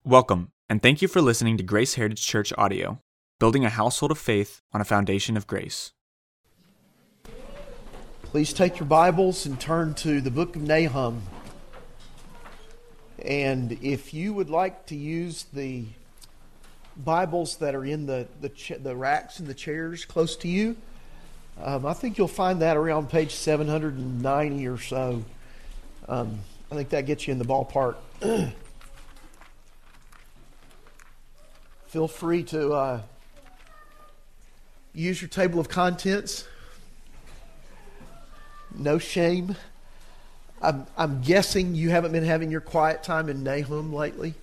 Welcome, and thank you for listening to Grace Heritage Church audio, building a household of faith on a foundation of grace. Please take your Bibles and turn to the book of Nahum. And if you would like to use the Bibles that are in the racks and the chairs close to you, I think you'll find that around page 790 or so. I think that gets you in the ballpark. Feel free to use your table of contents. No shame. I'm guessing you haven't been having your quiet time in Nahum lately.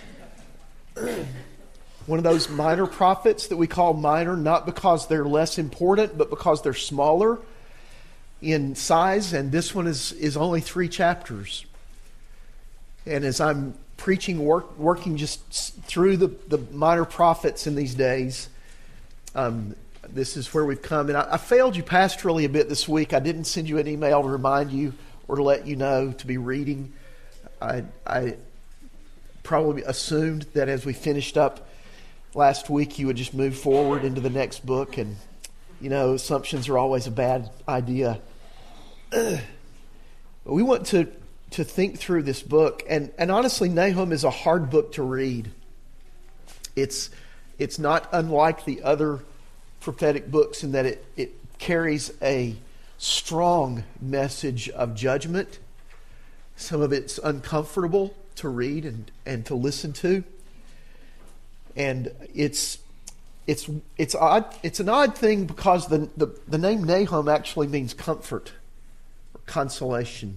One of those minor prophets that we call minor, not because they're less important, but because they're smaller in size. And this one is only 3 chapters. And as I'm preaching, working just through the minor prophets in these days, this is where we've come. And I failed you pastorally a bit this week. I didn't send you an email to remind you or to let you know to be reading. I probably assumed that as we finished up last week, you would just move forward into the next book. And, you know, assumptions are always a bad idea. But we want to think through this book. And honestly, Nahum is a hard book to read. It's not unlike the other prophetic books in that it carries a strong message of judgment. Some of it's uncomfortable to read and to listen to. And it's odd. It's an odd thing because the name Nahum actually means comfort or consolation.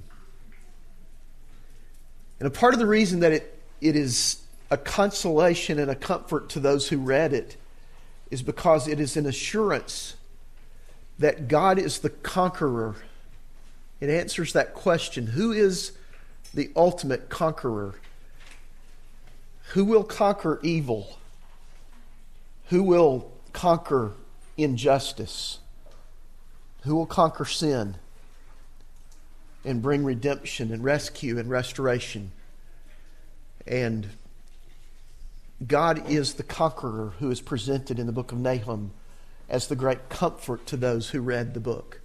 And a part of the reason that it is a consolation and a comfort to those who read it is because it is an assurance that God is the conqueror. It answers that question. Who is the ultimate conqueror? Who will conquer evil? Who will conquer injustice? Who will conquer sin and bring redemption and rescue and restoration? And God is the conqueror who is presented in the book of Nahum as the great comfort to those who read the book.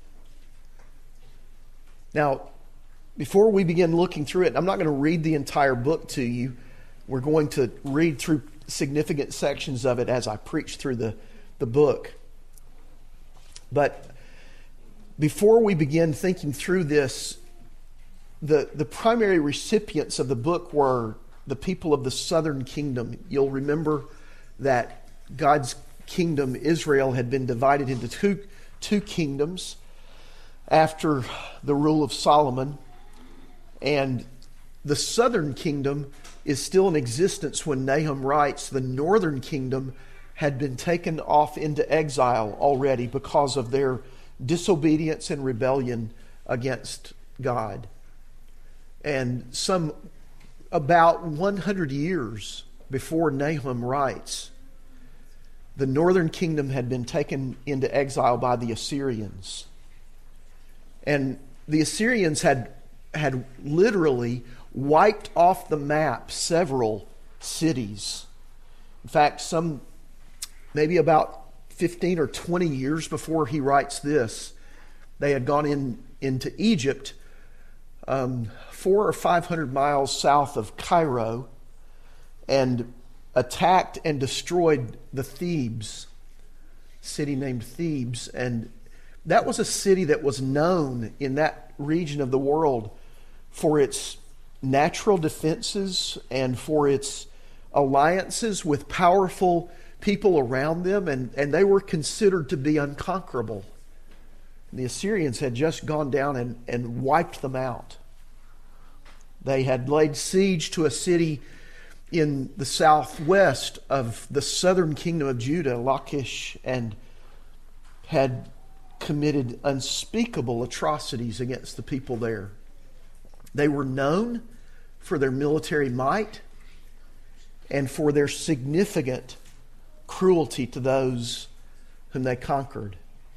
Now, before we begin looking through it, I'm not going to read the entire book to you. We're going to read through significant sections of it as I preach through the book. But before we begin thinking through this, the primary recipients of the book were the people of the southern kingdom. You'll remember that God's kingdom, Israel, had been divided into two kingdoms after the rule of Solomon. And the southern kingdom is still in existence when Nahum writes. The northern kingdom had been taken off into exile already because of their disobedience and rebellion against God. And about 100 years before Nahum writes, the northern kingdom had been taken into exile by the Assyrians. And the Assyrians had literally wiped off the map several cities. In fact, maybe about 15 or 20 years before he writes this, they had gone into Egypt, 400 or 500 miles south of Cairo, and attacked and destroyed the Thebes, city named Thebes. And that was a city that was known in that region of the world for its natural defenses and for its alliances with powerful people around them, and they were considered to be unconquerable. The Assyrians had just gone down and wiped them out. They had laid siege to a city in the southwest of the southern kingdom of Judah, Lachish, and had committed unspeakable atrocities against the people there. They were known for their military might and for their significant cruelty to those whom they conquered.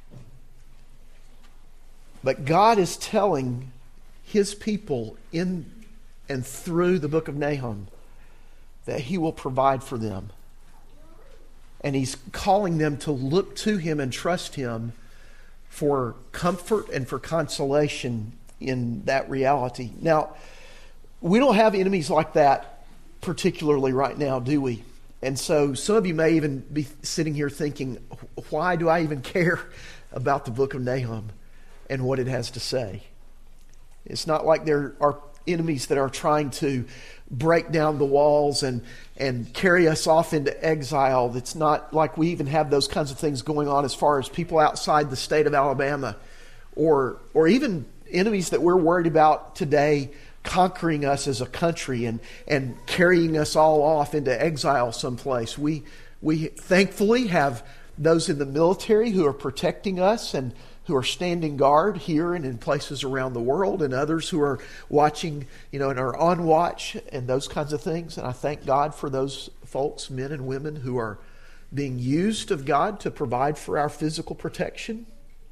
But God is telling His people in and through the book of Nahum that He will provide for them. And He's calling them to look to Him and trust Him for comfort and for consolation in that reality. Now, we don't have enemies like that particularly right now, do we? And so some of you may even be sitting here thinking, why do I even care about the book of Nahum and what it has to say? It's not like there are enemies that are trying to break down the walls and carry us off into exile. It's not like we even have those kinds of things going on as far as people outside the state of Alabama or even enemies that we're worried about today conquering us as a country and carrying us all off into exile someplace. We thankfully have those in the military who are protecting us and who are standing guard here and in places around the world, and others who are watching, and are on watch and those kinds of things. And I thank God for those folks, men and women, who are being used of God to provide for our physical protection.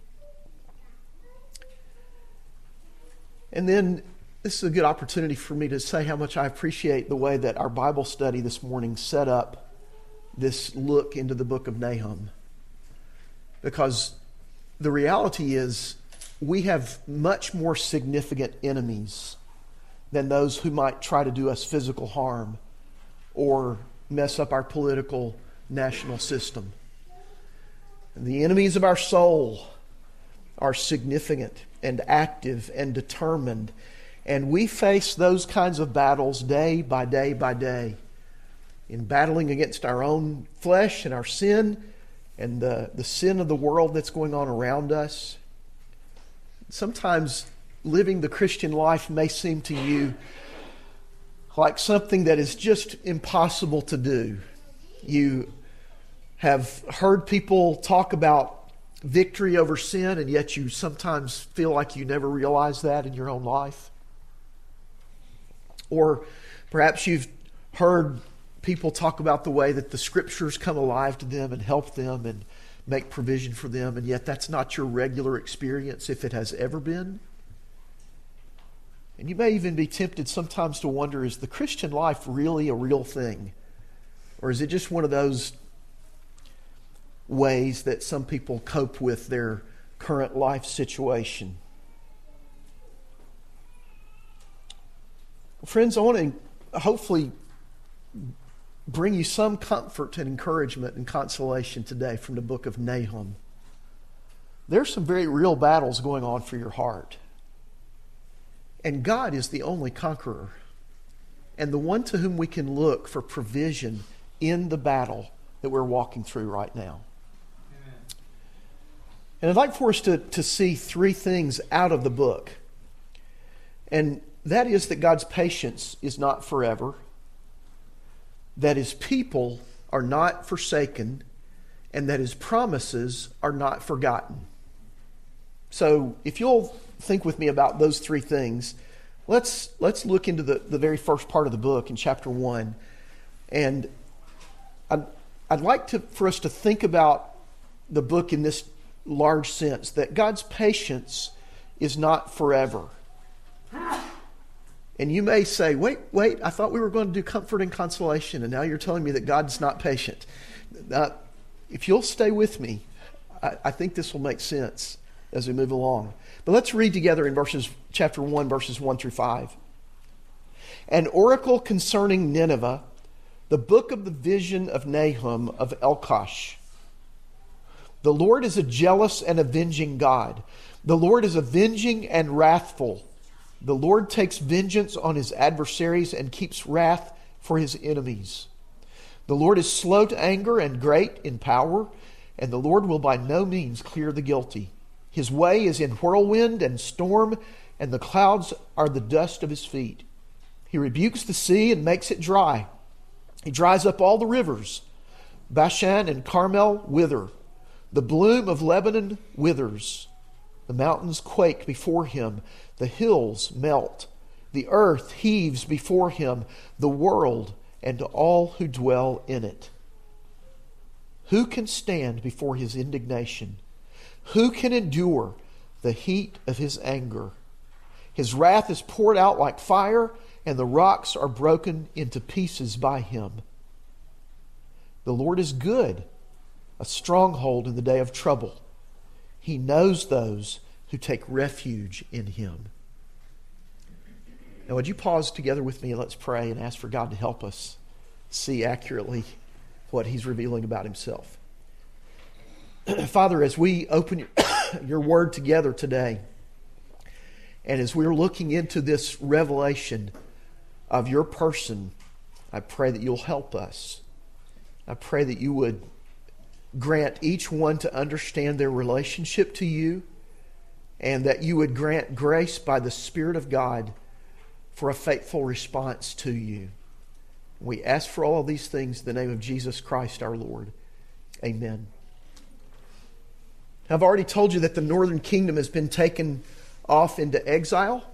And then this is a good opportunity for me to say how much I appreciate the way that our Bible study this morning set up this look into the book of Nahum. Because the reality is we have much more significant enemies than those who might try to do us physical harm or mess up our political national system. And the enemies of our soul are significant and active and determined. And we face those kinds of battles day by day by day in battling against our own flesh and our sin and the sin of the world that's going on around us. Sometimes living the Christian life may seem to you like something that is just impossible to do. You have heard people talk about victory over sin, and yet you sometimes feel like you never realize that in your own life. Or perhaps you've heard people talk about the way that the Scriptures come alive to them and help them and make provision for them, and yet that's not your regular experience, if it has ever been. And you may even be tempted sometimes to wonder, is the Christian life really a real thing? Or is it just one of those ways that some people cope with their current life situation? Friends, I want to hopefully bring you some comfort and encouragement and consolation today from the book of Nahum. There's some very real battles going on for your heart. And God is the only conqueror and the one to whom we can look for provision in the battle that we're walking through right now. Amen. And I'd like for us to see three things out of the book. And that is that God's patience is not forever, that His people are not forsaken, and that His promises are not forgotten. So if you'll think with me about those three things, let's look into the very first part of the book in chapter 1. And I'd like for us to think about the book in this large sense, that God's patience is not forever. And you may say, wait, I thought we were going to do comfort and consolation, and now you're telling me that God's not patient. If you'll stay with me, I think this will make sense as we move along. But let's read together in chapter 1, verses 1 through 5. An oracle concerning Nineveh, the book of the vision of Nahum of Elkosh. The Lord is a jealous and avenging God. The Lord is avenging and wrathful. The Lord takes vengeance on His adversaries and keeps wrath for His enemies. The Lord is slow to anger and great in power, and the Lord will by no means clear the guilty. His way is in whirlwind and storm, and the clouds are the dust of His feet. He rebukes the sea and makes it dry. He dries up all the rivers. Bashan and Carmel wither. The bloom of Lebanon withers. The mountains quake before Him. The hills melt. The earth heaves before Him, the world and all who dwell in it. Who can stand before His indignation? Who can endure the heat of His anger? His wrath is poured out like fire, and the rocks are broken into pieces by him. The Lord is good, a stronghold in the day of trouble. He knows those who take refuge in him. Now, would you pause together with me and let's pray and ask for God to help us see accurately what he's revealing about himself. Father, as we open your word together today, and as we're looking into this revelation of your person, I pray that you'll help us. I pray that you would grant each one to understand their relationship to you, and that you would grant grace by the Spirit of God for a faithful response to you. We ask for all of these things in the name of Jesus Christ our Lord. Amen. I've already told you that the northern kingdom has been taken off into exile.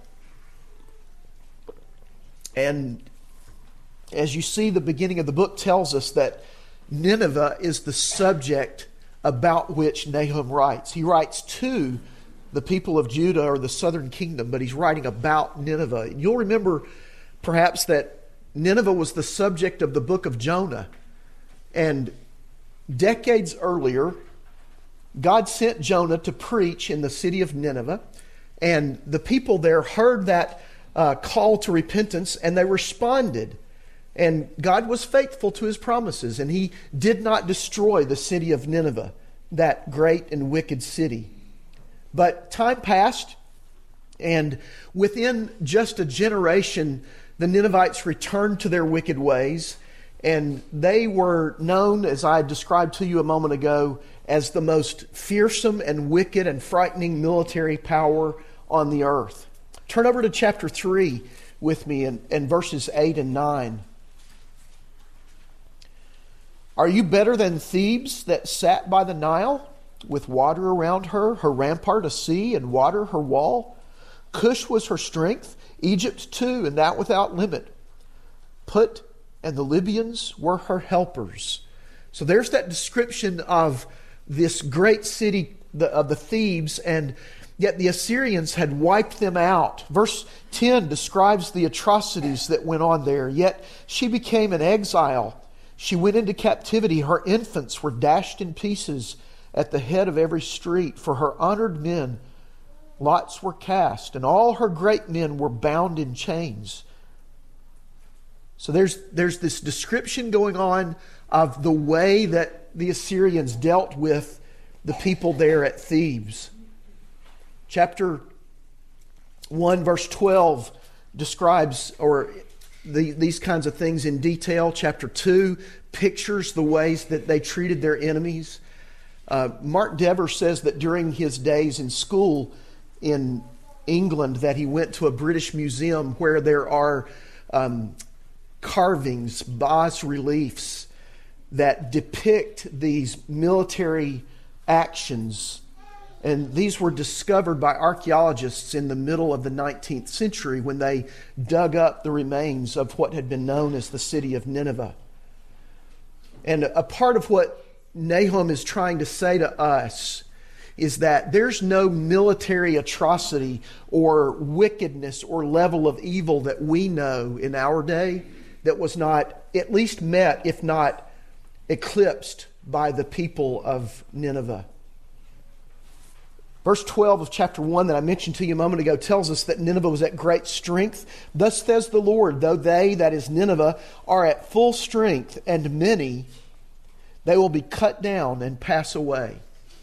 And as you see, the beginning of the book tells us that Nineveh is the subject about which Nahum writes. He writes to the people of Judah or the southern kingdom, but he's writing about Nineveh. And you'll remember perhaps that Nineveh was the subject of the book of Jonah. And decades earlier, God sent Jonah to preach in the city of Nineveh. And the people there heard that call to repentance, and they responded. And God was faithful to his promises, and he did not destroy the city of Nineveh, that great and wicked city. But time passed, and within just a generation, the Ninevites returned to their wicked ways, and they were known, as I described to you a moment ago, as the most fearsome and wicked and frightening military power on the earth. Turn over to chapter 3 with me and verses 8 and 9. Are you better than Thebes that sat by the Nile, with water around her rampart a sea, and water her wall? Cush was her strength, Egypt too, and that without limit. Put and the Libyans were her helpers. So there's that description of this great city of the Thebes, and yet the Assyrians had wiped them out. Verse 10 describes the atrocities that went on there. Yet she became an exile. She went into captivity. Her infants were dashed in pieces at the head of every street. For her honored men, lots were cast, and all her great men were bound in chains. So there's this description going on of the way that the Assyrians dealt with the people there at Thebes. Chapter 1, verse 12 describes these kinds of things in detail. Chapter 2 pictures the ways that they treated their enemies. Mark Dever says that during his days in school in England that he went to a British museum where there are carvings, bas-reliefs that depict these military actions. And these were discovered by archaeologists in the middle of the 19th century when they dug up the remains of what had been known as the city of Nineveh. And a part of what Nahum is trying to say to us is that there's no military atrocity or wickedness or level of evil that we know in our day that was not at least met, if not eclipsed, by the people of Nineveh. Verse 12 of chapter 1 that I mentioned to you a moment ago tells us that Nineveh was at great strength. Thus says the Lord, though they, that is Nineveh, are at full strength, and many, they will be cut down and pass away.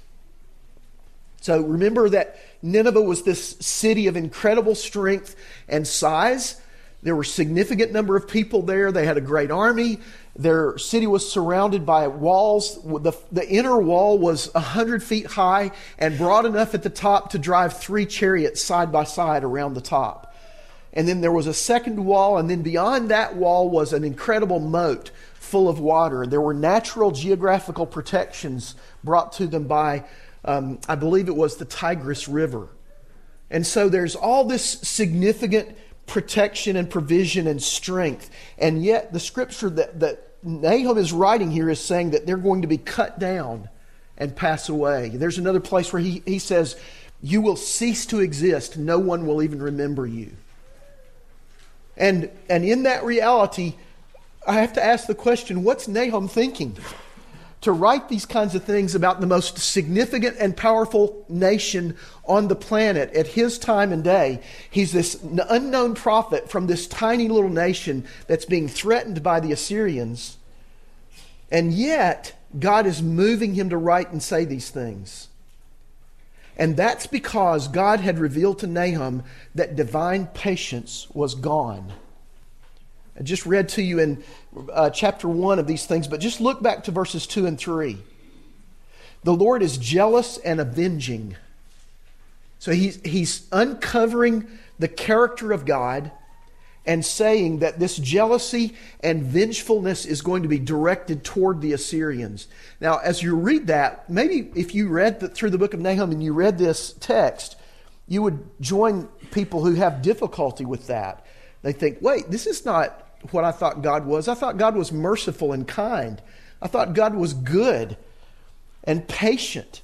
So remember that Nineveh was this city of incredible strength and size. There were a significant number of people there. They had a great army. Their city was surrounded by walls. The inner wall was 100 feet high and broad enough at the top to drive 3 chariots side by side around the top. And then there was a second wall, and then beyond that wall was an incredible moat full of water. There were natural geographical protections brought to them by, I believe it was the Tigris River. And so there's all this significant protection and provision and strength. And yet the scripture that Nahum is writing here is saying that they're going to be cut down and pass away. There's another place where he says, you will cease to exist. No one will even remember you. And in that reality, I have to ask the question, what's Nahum thinking? To write these kinds of things about the most significant and powerful nation on the planet at his time and day. He's this unknown prophet from this tiny little nation that's being threatened by the Assyrians. And yet, God is moving him to write and say these things. And that's because God had revealed to Nahum that divine patience was gone. I just read to you in chapter 1 of these things, but just look back to verses 2 and 3. The Lord is jealous and avenging. So he's uncovering the character of God and saying that this jealousy and vengefulness is going to be directed toward the Assyrians. Now, as you read that, maybe if you read through the book of Nahum and you read this text, you would join people who have difficulty with that. They think, wait, this is not what I thought God was. I thought God was merciful and kind. I thought God was good and patient.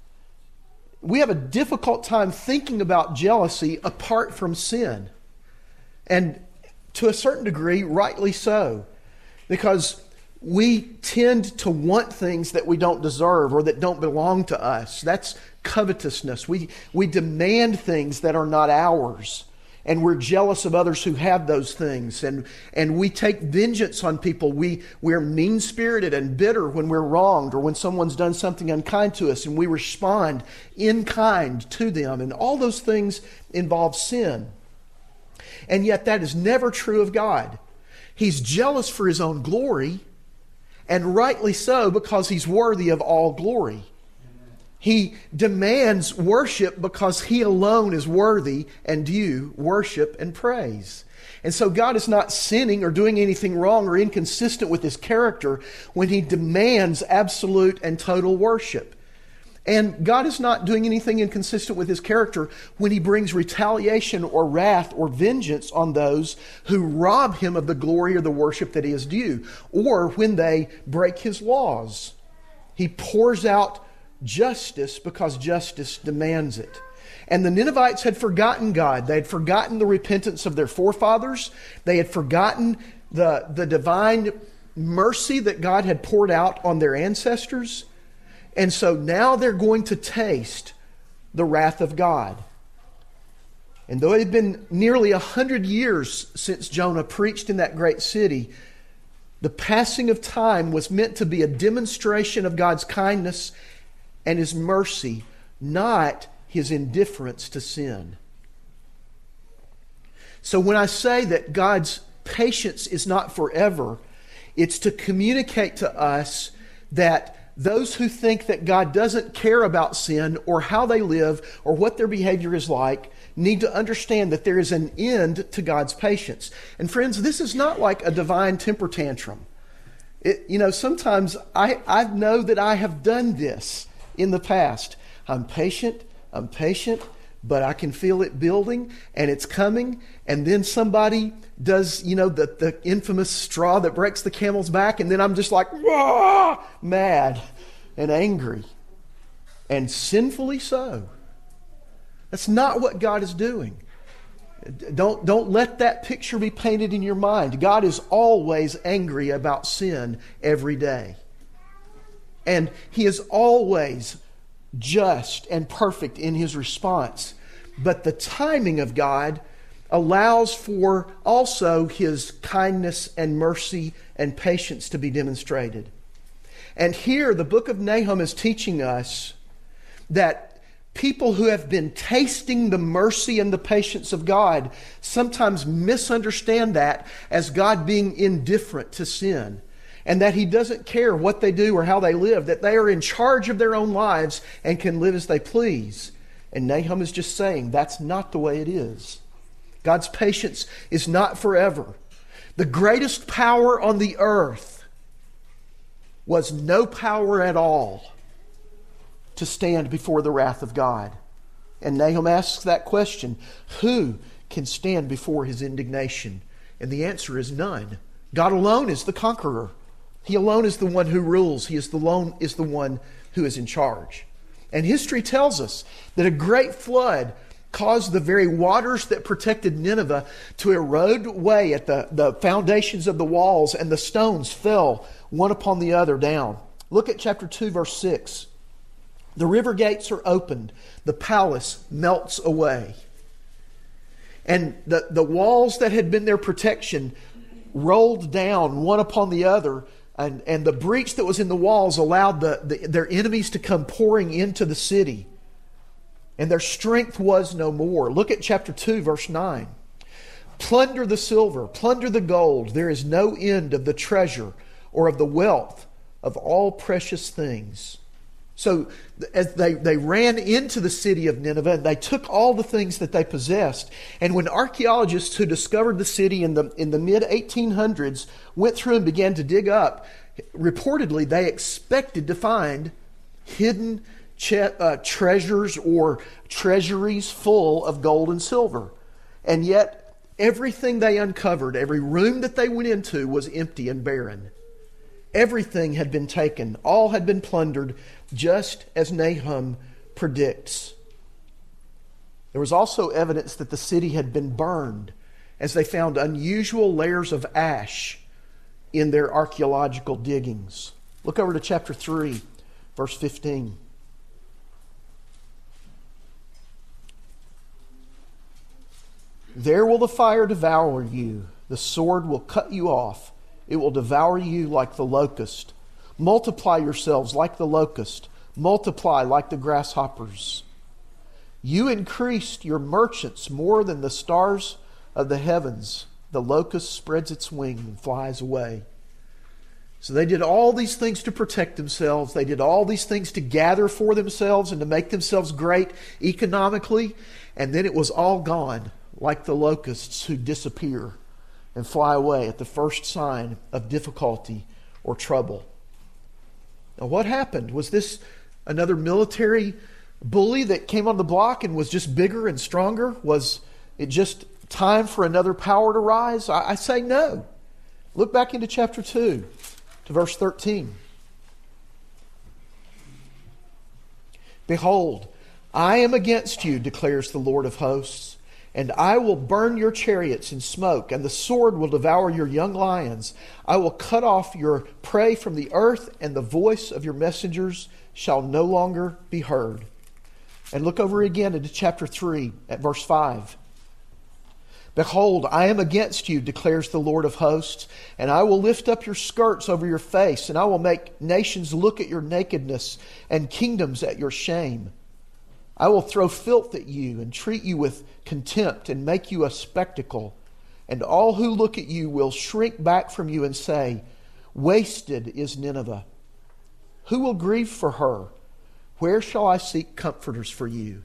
We have a difficult time thinking about jealousy apart from sin. And to a certain degree, rightly so. Because we tend to want things that we don't deserve or that don't belong to us. That's covetousness. We demand things that are not ours. And we're jealous of others who have those things. And we take vengeance on people. We're mean-spirited and bitter when we're wronged or when someone's done something unkind to us. And we respond in kind to them. And all those things involve sin. And yet that is never true of God. He's jealous for His own glory. And rightly so, because He's worthy of all glory. He demands worship because He alone is worthy and due worship and praise. And so God is not sinning or doing anything wrong or inconsistent with His character when He demands absolute and total worship. And God is not doing anything inconsistent with His character when He brings retaliation or wrath or vengeance on those who rob Him of the glory or the worship that He is due, or when they break His laws. He pours out justice because justice demands it. And the Ninevites had forgotten God. They had forgotten the repentance of their forefathers. They had forgotten the divine mercy that God had poured out on their ancestors. And so now they're going to taste the wrath of God. And though it had been nearly 100 years since Jonah preached in that great city, the passing of time was meant to be a demonstration of God's kindness and His mercy, not His indifference to sin. So when I say that God's patience is not forever, it's to communicate to us that those who think that God doesn't care about sin or how they live or what their behavior is like need to understand that there is an end to God's patience. And friends, this is not like a divine temper tantrum. Sometimes I know that I have done this in the past. I'm patient, but I can feel it building and it's coming. And then somebody does, the infamous straw that breaks the camel's back. And then I'm just like, rah, mad and angry and sinfully so. That's not what God is doing. Don't let that picture be painted in your mind. God is always angry about sin every day. And He is always just and perfect in His response. But the timing of God allows for also His kindness and mercy and patience to be demonstrated. And here the book of Nahum is teaching us that people who have been tasting the mercy and the patience of God sometimes misunderstand that as God being indifferent to sin. And that He doesn't care what they do or how they live, that they are in charge of their own lives and can live as they please. And Nahum is just saying that's not the way it is. God's patience is not forever. The greatest power on the earth was no power at all to stand before the wrath of God. And Nahum asks that question, who can stand before His indignation? And the answer is none. God alone is the conqueror. He alone is the one who rules. He is the one who is in charge. And history tells us that a great flood caused the very waters that protected Nineveh to erode away at the foundations of the walls, and the stones fell one upon the other down. Look at chapter 2, verse 6. The river gates are opened. The palace melts away. And the walls that had been their protection rolled down one upon the other, and the breach that was in the walls allowed their enemies to come pouring into the city. And their strength was no more. Look at chapter 2, verse 9. Plunder the silver, plunder the gold. There is no end of the treasure or of the wealth of all precious things. So as they ran into the city of Nineveh, and they took all the things that they possessed. And when archaeologists who discovered the city in the mid-1800s went through and began to dig up, reportedly they expected to find hidden treasures or treasuries full of gold and silver. And yet everything they uncovered, every room that they went into, was empty and barren. Everything had been taken. All had been plundered, just as Nahum predicts. There was also evidence that the city had been burned, as they found unusual layers of ash in their archaeological diggings. Look over to chapter 3, verse 15. There will the fire devour you. The sword will cut you off. It will devour you like the locust. Multiply yourselves like the locust. Multiply like the grasshoppers. You increased your merchants more than the stars of the heavens. The locust spreads its wing and flies away. So they did all these things to protect themselves. They did all these things to gather for themselves and to make themselves great economically. And then it was all gone, like the locusts who disappear and fly away at the first sign of difficulty or trouble. Now, what happened? Was this another military bully that came on the block and was just bigger and stronger? Was it just time for another power to rise? I say no. Look back into chapter 2 to verse 13. Behold, I am against you, declares the Lord of hosts, and I will burn your chariots in smoke, and the sword will devour your young lions. I will cut off your prey from the earth, and the voice of your messengers shall no longer be heard. And look over again into chapter 3 at verse 5. Behold, I am against you, declares the Lord of hosts, and I will lift up your skirts over your face, and I will make nations look at your nakedness, and kingdoms at your shame. I will throw filth at you and treat you with contempt and make you a spectacle. And all who look at you will shrink back from you and say, wasted is Nineveh. Who will grieve for her? Where shall I seek comforters for you?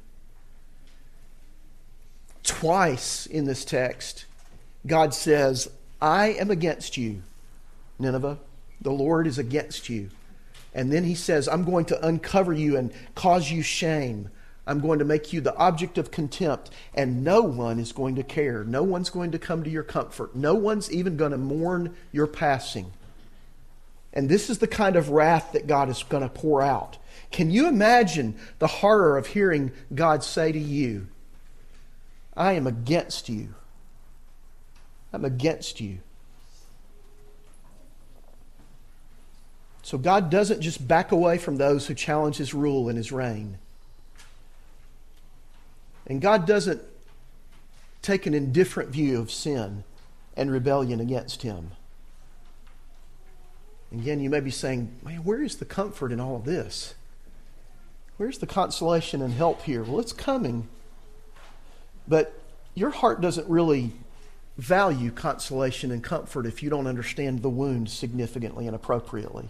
Twice in this text, God says, I am against you, Nineveh. The Lord is against you. And then he says, I'm going to uncover you and cause you shame. I'm going to make you the object of contempt, and no one is going to care. No one's going to come to your comfort. No one's even going to mourn your passing. And this is the kind of wrath that God is going to pour out. Can you imagine the horror of hearing God say to you, I am against you. I'm against you. So God doesn't just back away from those who challenge His rule and His reign. And God doesn't take an indifferent view of sin and rebellion against Him. Again, you may be saying, man, where is the comfort in all of this? Where's the consolation and help here? Well, it's coming. But your heart doesn't really value consolation and comfort if you don't understand the wound significantly and appropriately.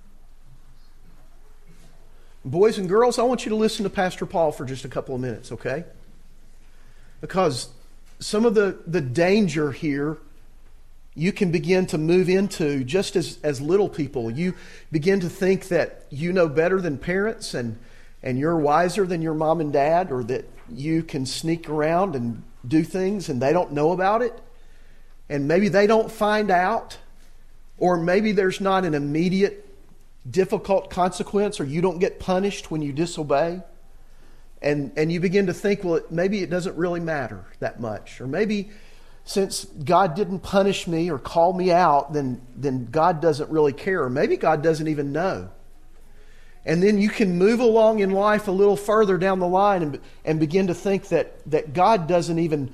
Boys and girls, I want you to listen to Pastor Paul for just a couple of minutes, okay? Because some of the danger here you can begin to move into just as little people. You begin to think that you know better than parents and you're wiser than your mom and dad, or that you can sneak around and do things and they don't know about it. And maybe they don't find out, or maybe there's not an immediate difficult consequence, or you don't get punished when you disobey. And you begin to think, well, maybe it doesn't really matter that much. Or maybe since God didn't punish me or call me out, then God doesn't really care. Or maybe God doesn't even know. And then you can move along in life a little further down the line and begin to think that God doesn't even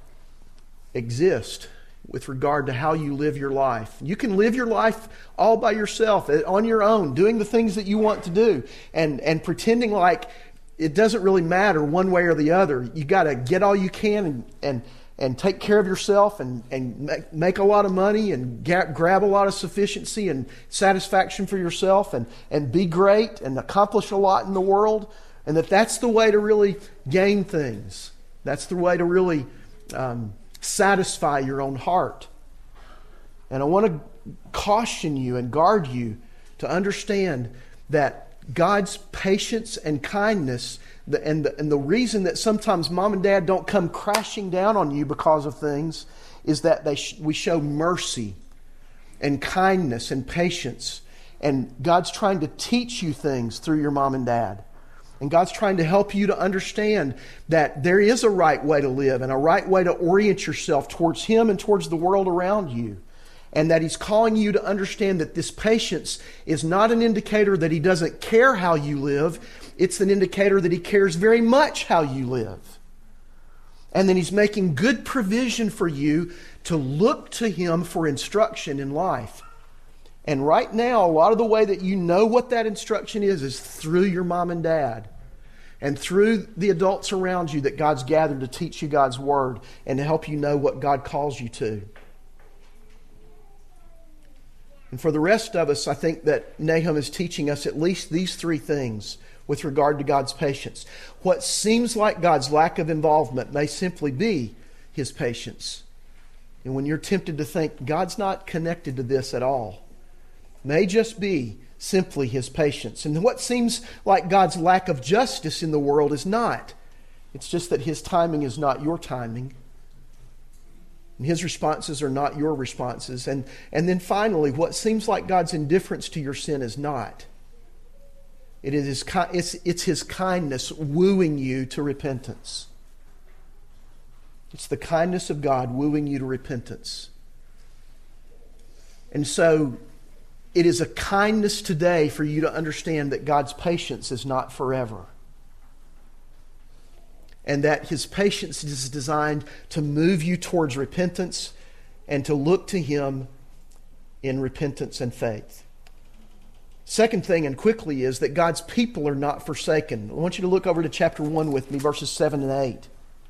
exist with regard to how you live your life. You can live your life all by yourself, on your own, doing the things that you want to do, and pretending like it doesn't really matter one way or the other. You got to get all you can and take care of yourself and make a lot of money and grab a lot of sufficiency and satisfaction for yourself and be great and accomplish a lot in the world, and that's the way to really gain things. That's the way to really satisfy your own heart. And I want to caution you and guard you to understand that God's patience and kindness, and the reason that sometimes mom and dad don't come crashing down on you because of things, is that we show mercy and kindness and patience. And God's trying to teach you things through your mom and dad. And God's trying to help you to understand that there is a right way to live and a right way to orient yourself towards Him and towards the world around you. And that He's calling you to understand that this patience is not an indicator that He doesn't care how you live. It's an indicator that He cares very much how you live. And then He's making good provision for you to look to Him for instruction in life. And right now, a lot of the way that you know what that instruction is through your mom and dad and through the adults around you that God's gathered to teach you God's Word and to help you know what God calls you to. And for the rest of us, I think that Nahum is teaching us at least these three things with regard to God's patience. What seems like God's lack of involvement may simply be His patience. And when you're tempted to think God's not connected to this at all, may just be simply His patience. And what seems like God's lack of justice in the world is not. It's just that His timing is not your timing. And His responses are not your responses. And then finally, what seems like God's indifference to your sin is not. It's His kindness wooing you to repentance. It's the kindness of God wooing you to repentance. And so it is a kindness today for you to understand that God's patience is not forever. And that His patience is designed to move you towards repentance and to look to Him in repentance and faith. Second thing, and quickly, is that God's people are not forsaken. I want you to look over to chapter 1 with me, verses 7 and 8.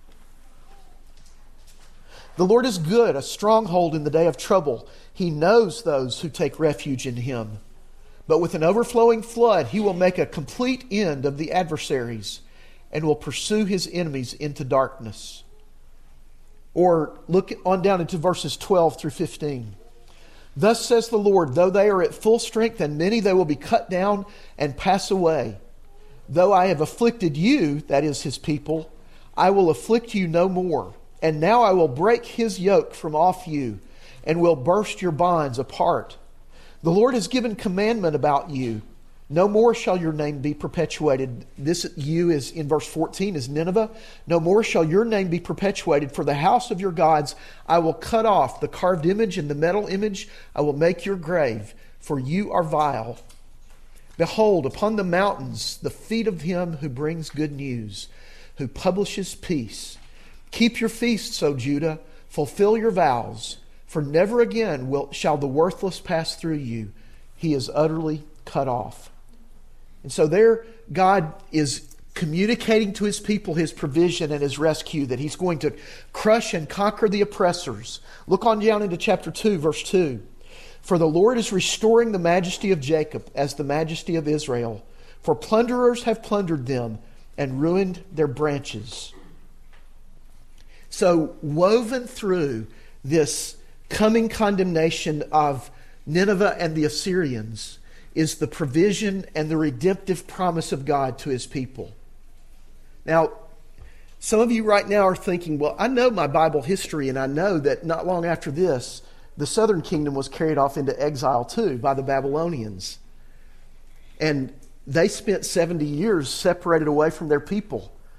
The Lord is good, a stronghold in the day of trouble. He knows those who take refuge in Him. But with an overflowing flood, He will make a complete end of the adversaries and will pursue His enemies into darkness. Or look on down into verses 12 through 15. Thus says the Lord, though they are at full strength and many, they will be cut down and pass away. Though I have afflicted you, that is His people, I will afflict you no more. And now I will break His yoke from off you and will burst your bonds apart. The Lord has given commandment about you. No more shall your name be perpetuated. This you is in verse 14 is Nineveh. No more shall your name be perpetuated. For the house of your gods I will cut off the carved image and the metal image. I will make your grave, for you are vile. Behold, upon the mountains the feet of Him who brings good news, who publishes peace. Keep your feasts, O Judah, fulfill your vows, for never again shall the worthless pass through you. He is utterly cut off. And so there, God is communicating to His people His provision and His rescue, that He's going to crush and conquer the oppressors. Look on down into chapter 2, verse 2. For the Lord is restoring the majesty of Jacob as the majesty of Israel. For plunderers have plundered them and ruined their branches. So woven through this coming condemnation of Nineveh and the Assyrians is the provision and the redemptive promise of God to His people. Now, some of you right now are thinking, well, I know my Bible history, and I know that not long after this, the southern kingdom was carried off into exile too by the Babylonians. And they spent 70 years separated away from their people.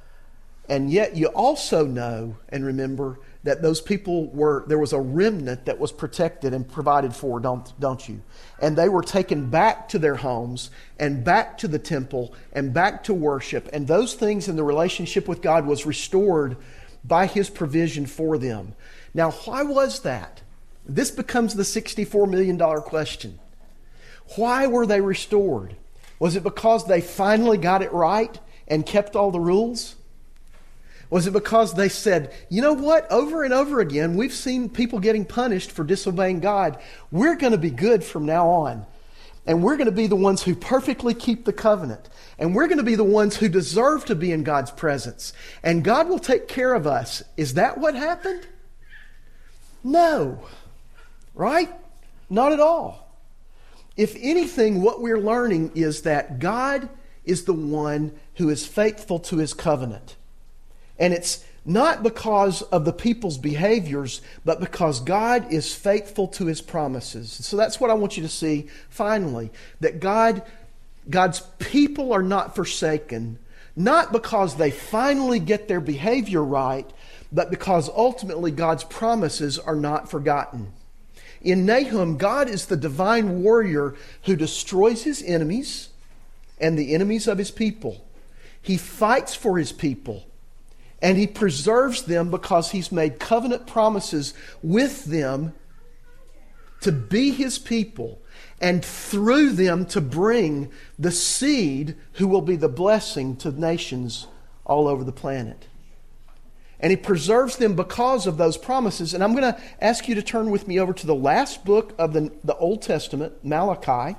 And yet you also know and remember that those people there was a remnant that was protected and provided for, don't you? And they were taken back to their homes and back to the temple and back to worship. And those things in the relationship with God was restored by His provision for them. Now, why was that? This becomes the $64 million question. Why were they restored? Was it because they finally got it right and kept all the rules? Was it because they said, you know what, over and over again, we've seen people getting punished for disobeying God. We're going to be good from now on. And we're going to be the ones who perfectly keep the covenant. And we're going to be the ones who deserve to be in God's presence. And God will take care of us. Is that what happened? No. Right? Not at all. If anything, what we're learning is that God is the one who is faithful to His covenant. And it's not because of the people's behaviors, but because God is faithful to His promises. So that's what I want you to see finally, that God's people are not forsaken, not because they finally get their behavior right, but because ultimately God's promises are not forgotten. In Nahum, God is the divine warrior who destroys His enemies and the enemies of His people. He fights for His people. And He preserves them because He's made covenant promises with them to be His people and through them to bring the seed who will be the blessing to nations all over the planet. And He preserves them because of those promises. And I'm going to ask you to turn with me over to the last book of the Old Testament, Malachi.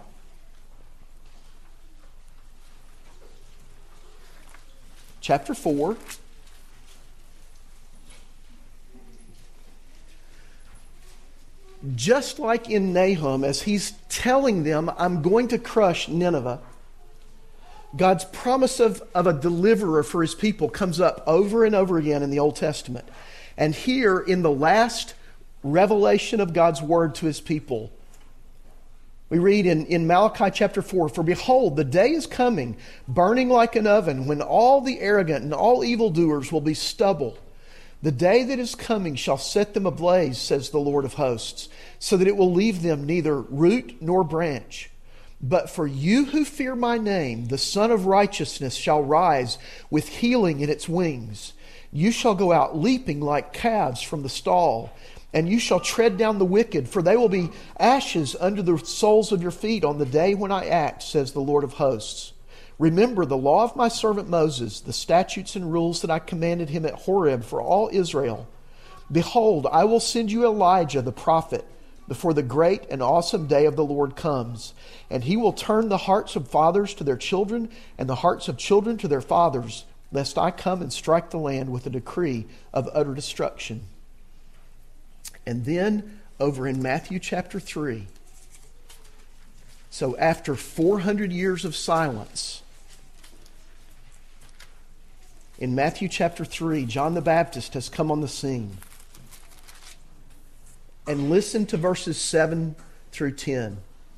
Chapter 4. Just like in Nahum, as he's telling them, I'm going to crush Nineveh, God's promise of a deliverer for His people comes up over and over again in the Old Testament. And here, in the last revelation of God's word to His people, we read in Malachi chapter 4, For behold, the day is coming, burning like an oven, when all the arrogant and all evildoers will be stubble. The day that is coming shall set them ablaze, says the Lord of hosts, so that it will leave them neither root nor branch. But for you who fear my name, the Son of Righteousness shall rise with healing in its wings. You shall go out leaping like calves from the stall, and you shall tread down the wicked, for they will be ashes under the soles of your feet on the day when I act, says the Lord of hosts. Remember the law of my servant Moses, the statutes and rules that I commanded him at Horeb for all Israel. Behold, I will send you Elijah the prophet before the great and awesome day of the Lord comes. And he will turn the hearts of fathers to their children and the hearts of children to their fathers, lest I come and strike the land with a decree of utter destruction. And then over in Matthew chapter 3, so after 400 years of silence, in Matthew chapter 3, John the Baptist has come on the scene. And listen to verses 7 through 10.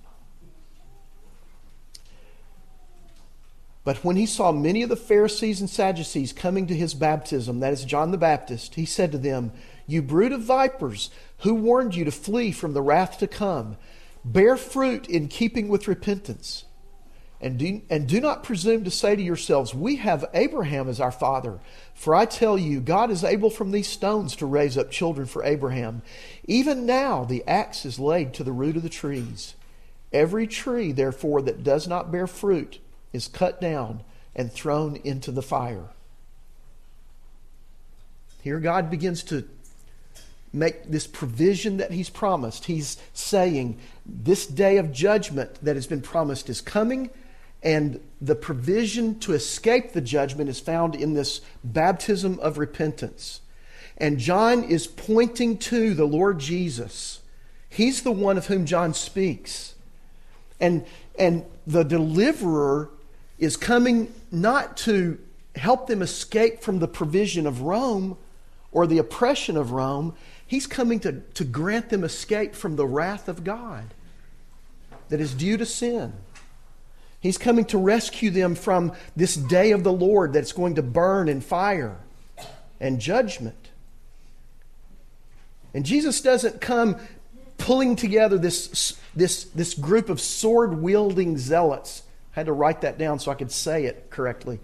But when he saw many of the Pharisees and Sadducees coming to his baptism, that is John the Baptist, he said to them, You brood of vipers, who warned you to flee from the wrath to come? Bear fruit in keeping with repentance. And do not presume to say to yourselves, We have Abraham as our father. For I tell you, God is able from these stones to raise up children for Abraham. Even now the axe is laid to the root of the trees. Every tree, therefore, that does not bear fruit is cut down and thrown into the fire. Here God begins to make this provision that He's promised. He's saying this day of judgment that has been promised is coming, and the provision to escape the judgment is found in this baptism of repentance. And John is pointing to the Lord Jesus. He's the one of whom John speaks. And the deliverer is coming not to help them escape from the provision of Rome or the oppression of Rome. He's coming to grant them escape from the wrath of God that is due to sin. He's coming to rescue them from this day of the Lord that's going to burn in fire. and judgment. And Jesus doesn't come pulling together this group of sword-wielding zealots. I had to write that down so I could say it correctly.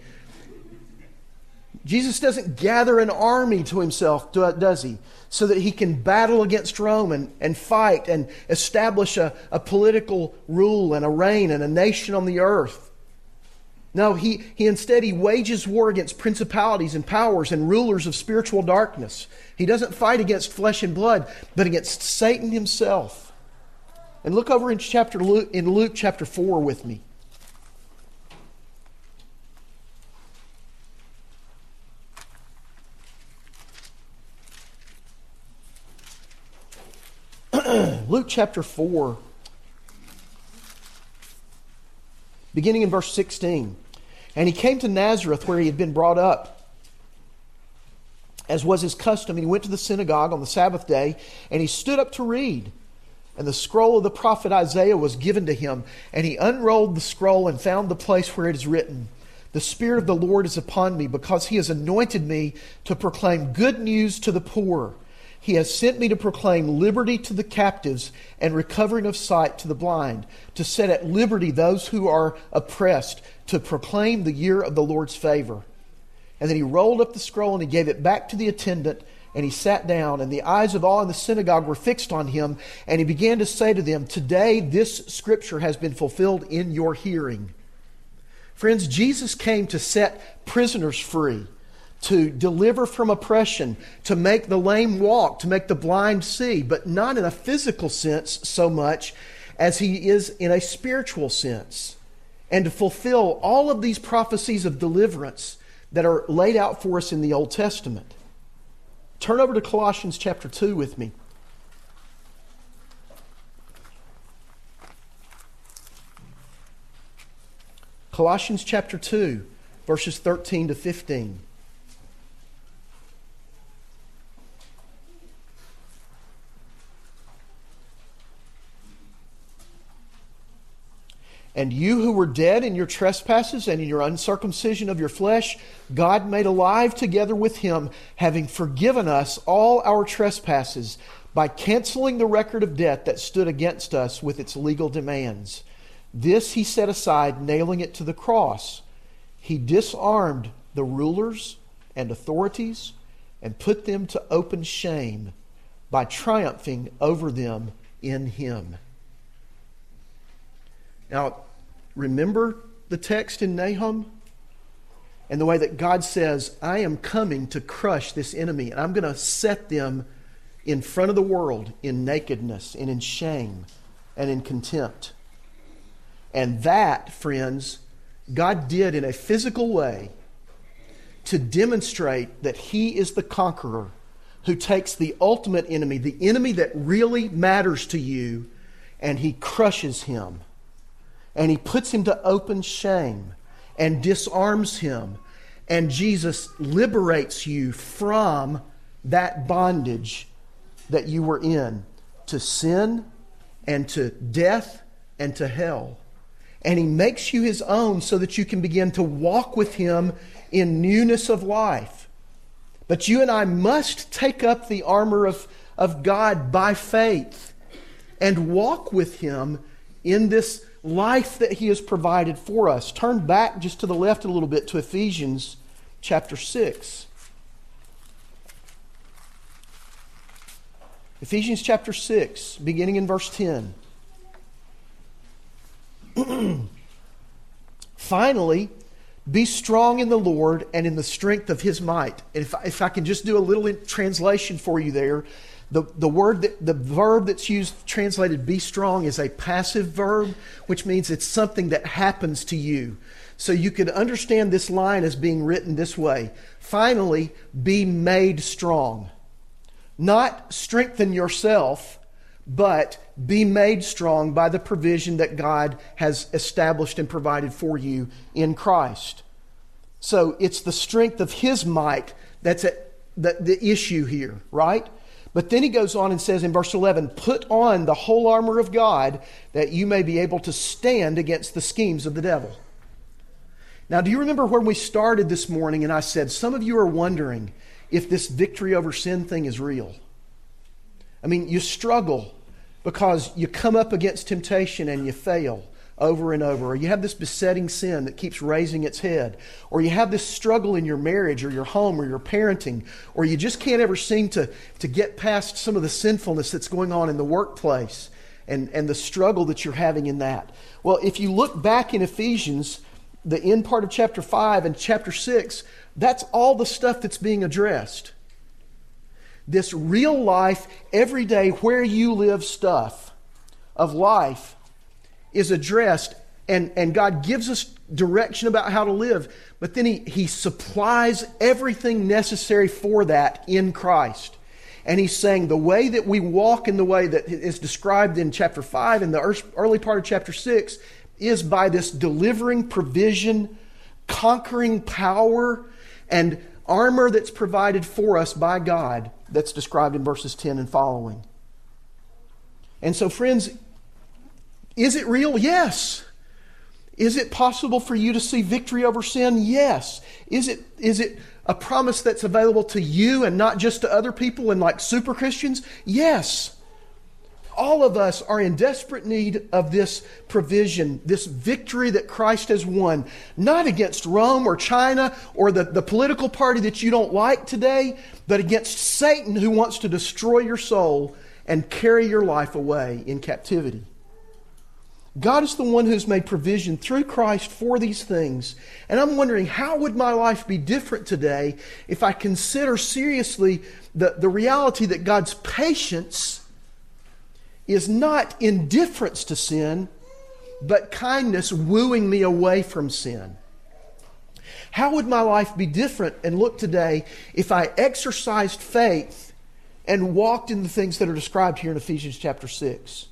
Jesus doesn't gather an army to himself, does he? So that he can battle against Rome and fight and establish a political rule and a reign and a nation on the earth. No, he instead wages war against principalities and powers and rulers of spiritual darkness. He doesn't fight against flesh and blood, but against Satan himself. And look over in Luke chapter 4 with me. Luke chapter 4, beginning in verse 16. And he came to Nazareth where he had been brought up, as was his custom. He went to the synagogue on the Sabbath day, and he stood up to read. And the scroll of the prophet Isaiah was given to him. And he unrolled the scroll and found the place where it is written, "The Spirit of the Lord is upon me, because he has anointed me to proclaim good news to the poor. He has sent me to proclaim liberty to the captives and recovering of sight to the blind, to set at liberty those who are oppressed, to proclaim the year of the Lord's favor." And then he rolled up the scroll and he gave it back to the attendant, and he sat down, and the eyes of all in the synagogue were fixed on him, and he began to say to them, "Today this scripture has been fulfilled in your hearing." Friends, Jesus came to set prisoners free, to deliver from oppression, to make the lame walk, to make the blind see, but not in a physical sense so much as he is in a spiritual sense, and to fulfill all of these prophecies of deliverance that are laid out for us in the Old Testament. Turn over to Colossians chapter 2 with me. Colossians chapter 2, verses 13 to 15. "And you who were dead in your trespasses and in your uncircumcision of your flesh, God made alive together with him, having forgiven us all our trespasses by canceling the record of debt that stood against us with its legal demands. This he set aside, nailing it to the cross. He disarmed the rulers and authorities and put them to open shame by triumphing over them in him." Now, remember the text in Nahum? And the way that God says, "I am coming to crush this enemy, and I'm going to set them in front of the world in nakedness and in shame and in contempt." And that, friends, God did in a physical way to demonstrate that he is the conqueror who takes the ultimate enemy, the enemy that really matters to you, and he crushes him. And he puts him to open shame and disarms him. And Jesus liberates you from that bondage that you were in, to sin and to death and to hell. And he makes you his own so that you can begin to walk with him in newness of life. But you and I must take up the armor of God by faith and walk with him in this life that he has provided for us. Turn back just to the left a little bit to Ephesians chapter 6. Ephesians chapter 6, beginning in verse 10. "Finally, be strong in the Lord and in the strength of his might." And if I can just do a little translation for you there, the verb that's used, translated "be strong," is a passive verb, which means it's something that happens to you. So you could understand this line as being written this way: finally, be made strong. Not strengthen yourself, but be made strong by the provision that God has established and provided for you in Christ. So it's the strength of his might that's the issue here, right? But then he goes on and says in verse 11, "Put on the whole armor of God that you may be able to stand against the schemes of the devil." Now, do you remember when we started this morning and I said, some of you are wondering, if this victory over sin thing is real. I mean, you struggle because you come up against temptation and you fail over and over, or you have this besetting sin that keeps raising its head, or you have this struggle in your marriage or your home or your parenting, or you just can't ever seem to get past some of the sinfulness that's going on in the workplace and the struggle that you're having in that. Well, if you look back in Ephesians, the end part of chapter 5 and chapter 6, that's all the stuff that's being addressed. This real life, everyday, where you live stuff of life is addressed, and God gives us direction about how to live, but then He supplies everything necessary for that in Christ. And He's saying the way that we walk in the way that is described in chapter 5 and the early part of chapter 6 is by this delivering provision, conquering power, and armor that's provided for us by God that's described in verses 10 and following. And so, friends, is it real? Yes. Is it possible for you to see victory over sin? Yes. Is it a promise that's available to you and not just to other people and like super Christians? Yes. All of us are in desperate need of this provision, this victory that Christ has won, not against Rome or China or the political party that you don't like today, but against Satan who wants to destroy your soul and carry your life away in captivity. God is the one who's made provision through Christ for these things. And I'm wondering, how would my life be different today if I consider seriously the reality that God's patience is not indifference to sin, but kindness wooing me away from sin? How would my life be different and look today if I exercised faith and walked in the things that are described here in Ephesians chapter 6?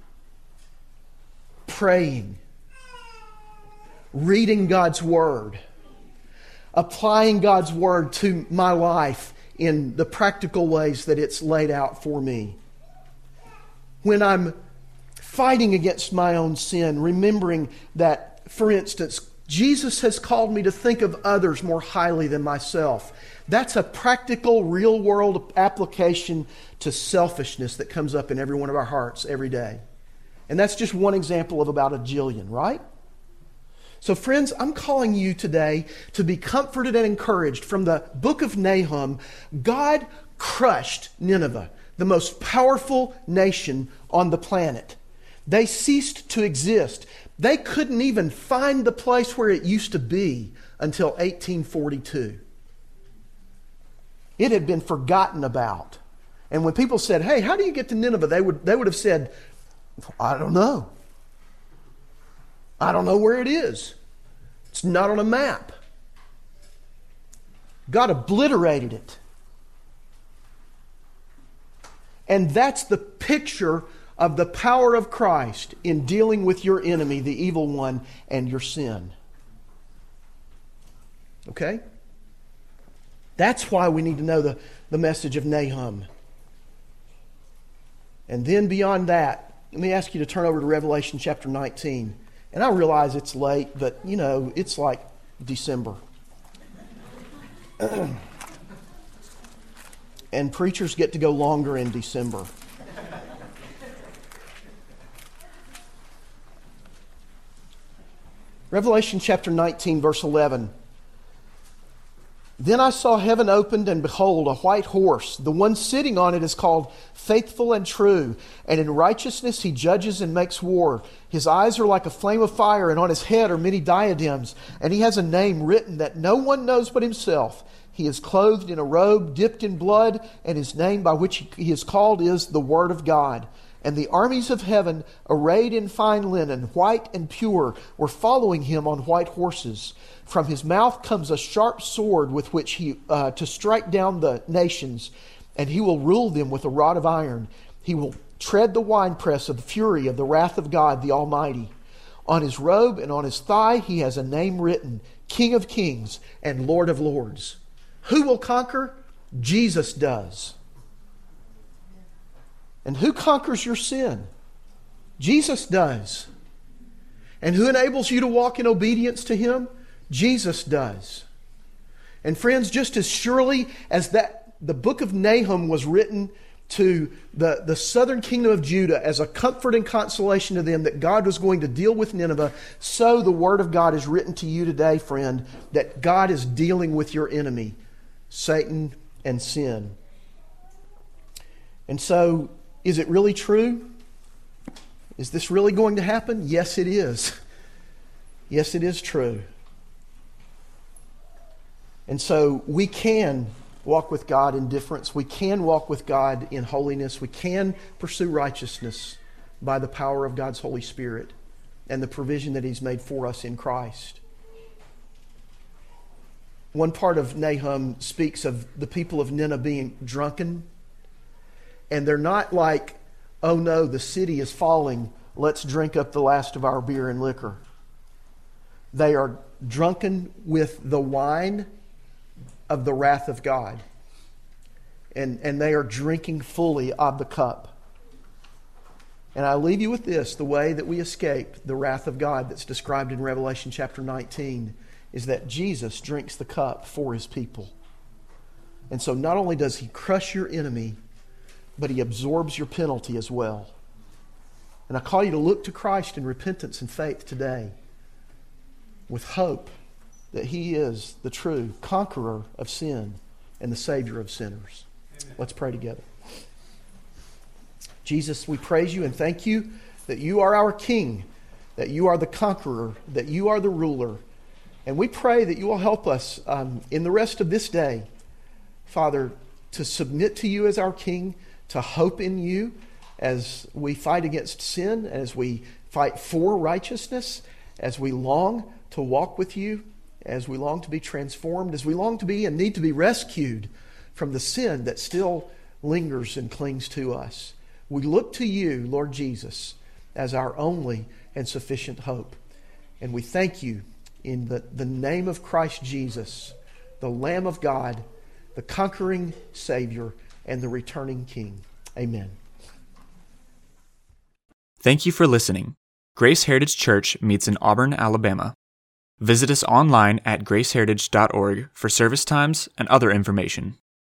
Praying, reading God's Word, applying God's Word to my life in the practical ways that it's laid out for me. When I'm fighting against my own sin, remembering that, for instance, Jesus has called me to think of others more highly than myself. That's a practical, real-world application to selfishness that comes up in every one of our hearts every day. And that's just one example of about a jillion, right? So friends, I'm calling you today to be comforted and encouraged. From the book of Nahum, God crushed Nineveh, the most powerful nation on the planet. They ceased to exist. They couldn't even find the place where it used to be until 1842. It had been forgotten about. And when people said, hey, how do you get to Nineveh? They would have said, I don't know. I don't know where it is. It's not on a map. God obliterated it. And that's the picture of the power of Christ in dealing with your enemy, the evil one, and your sin. Okay? That's why we need to know the message of Nahum. And then beyond that, let me ask you to turn over to Revelation chapter 19. And I realize it's late, but it's like December. And preachers get to go longer in December. Revelation chapter 19, verse 11. Then I saw heaven opened, and behold, a white horse. The one sitting on it is called Faithful and True, and in righteousness he judges and makes war. His eyes are like a flame of fire, and on his head are many diadems. And he has a name written that no one knows but himself. He is clothed in a robe dipped in blood, and his name by which he is called is the Word of God. And the armies of heaven, arrayed in fine linen, white and pure, were following him on white horses. From his mouth comes a sharp sword with which to strike down the nations, and he will rule them with a rod of iron. He will tread the winepress of the fury of the wrath of God the Almighty. On his robe and on his thigh he has a name written, King of Kings and Lord of Lords. Who will conquer? Jesus does. And who conquers your sin? Jesus does. And who enables you to walk in obedience to Him? Jesus does. And friends, just as surely as that the book of Nahum was written to the southern kingdom of Judah as a comfort and consolation to them that God was going to deal with Nineveh, so the Word of God is written to you today, friend, that God is dealing with your enemy, Satan and sin. And so, is it really true? Is this really going to happen? Yes, it is. Yes, it is true. And so we can walk with God in difference. We can walk with God in holiness. We can pursue righteousness by the power of God's Holy Spirit and the provision that He's made for us in Christ. One part of Nahum speaks of the people of Nineveh being drunken. And they're not like, oh no, the city is falling, let's drink up the last of our beer and liquor. They are drunken with the wine of the wrath of God. And they are drinking fully of the cup. And I leave you with this, the way that we escape the wrath of God that's described in Revelation chapter 19 is that Jesus drinks the cup for His people. And so not only does He crush your enemy, but He absorbs your penalty as well. And I call you to look to Christ in repentance and faith today with hope that He is the true conqueror of sin and the Savior of sinners. Amen. Let's pray together. Jesus, we praise You and thank You that You are our King, that You are the conqueror, that You are the ruler. And we pray that You will help us in the rest of this day, Father, to submit to You as our King, to hope in You as we fight against sin, as we fight for righteousness, as we long to walk with You, as we long to be transformed, as we long to be and need to be rescued from the sin that still lingers and clings to us. We look to You, Lord Jesus, as our only and sufficient hope. And we thank You in the name of Christ Jesus, the Lamb of God, the conquering Savior, and the returning King. Amen. Thank you for listening. Grace Heritage Church meets in Auburn, Alabama. Visit us online at graceheritage.org for service times and other information.